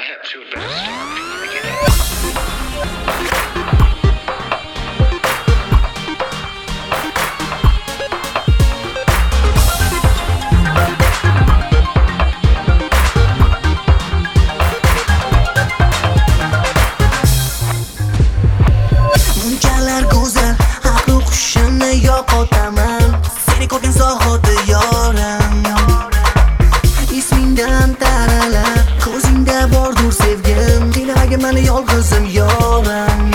Perhaps you had better start from the beginning. Bunchalar go'zal, aql hushimni yo'qotaman. Seni ko'rgan zahoti yoram, ismingdan taralab, ko'zingda bordur sevgim. Qiynamaga meni yolg'izim yoram.